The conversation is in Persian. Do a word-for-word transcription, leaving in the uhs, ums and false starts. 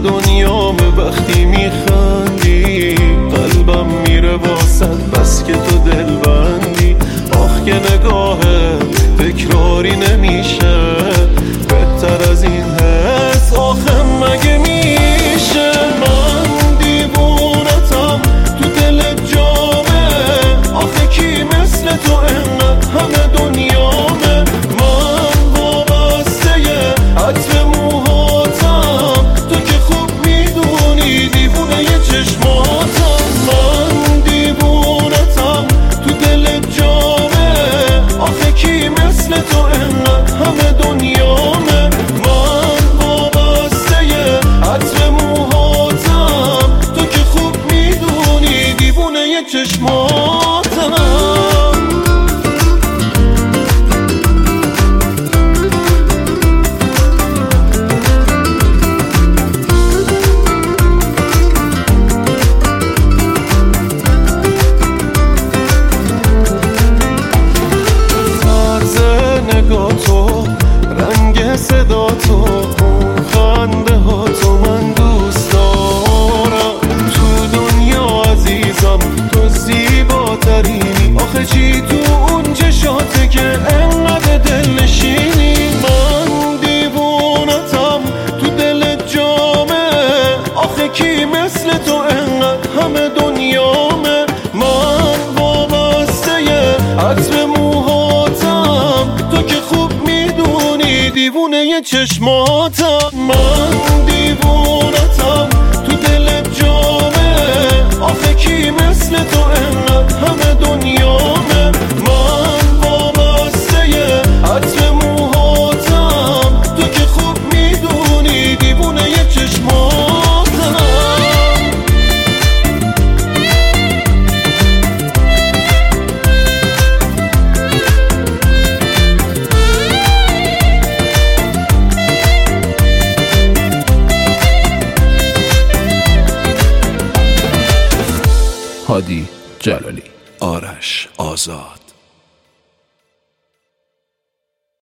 دنیام وقتی میخندی، قلبم میره واسط بس که تو دل بندی. آخ که نگاهه تکراری نمیشه، بهتر از این حس آخه مگه میشه؟ من دیوونتم تو دل جامه، آخه کی مثل تو انقدر همه دنیامه. من وابسته عطر موهاتم، تو که خوب میدونی دیوونه ی چشماتم. من دیوونتم تو دل جامه، آخه کی مثل تو انقدر همه دنیامه. من وابسته عطر موهاتم، تو که خوب میدونی دیوونه ی چشماتم. صدا تو، اون خنده ها تو من دوست دارم. تو دنیا عزیزم تو زیباترینی، آخه چی تو اون چشاته که انقدر دل نشینی. من دیوونتم تو دل جامه، آخه کی مثل تو انقدر همه دنیامه. من وابسته عطر موهاتم، تو که خوب میدونی دیوونه ی چشماتم. من دیوونتم تو دل جامه، آخه کی مثل تو انقدر همه دنیامه. من وابسته عطر موهاتم، تو که خوب میدونی دیوونه ی چشماتم. هادی جلالی. آرش آزاد.